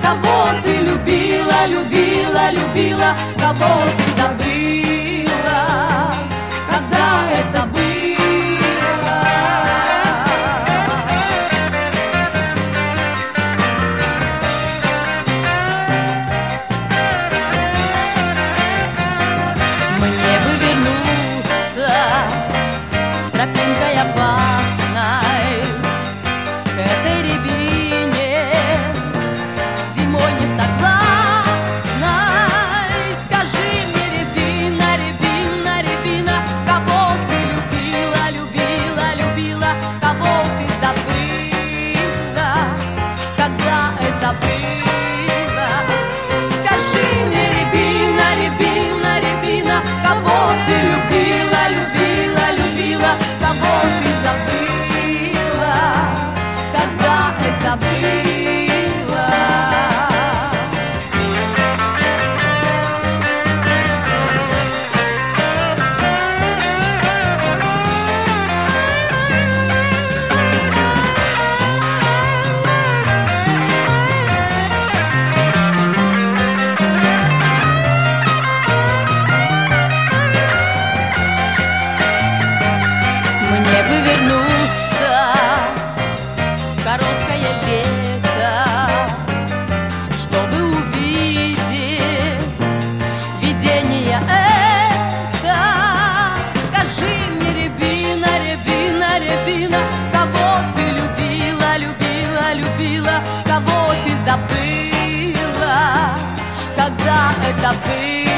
кого ты любила, любила, любила, кого ты забыла, когда это было. Мне бы вернуться тропинкой опасной к этой рябине, зимой не согласной. Скажи мне, рябина, рябина, рябина, кого ты любила, любила, любила, кого ты забыла, когда это было. Скажи мне, рябина, рябина, рябина, кого ты любила, любила, любила, кого ты забыла, когда это было. Мне бы вернуться в короткое лето, чтобы увидеть видение это. Скажи мне, рябина, рябина, рябина, кого ты любила, любила, любила, кого ты забыла, когда это было.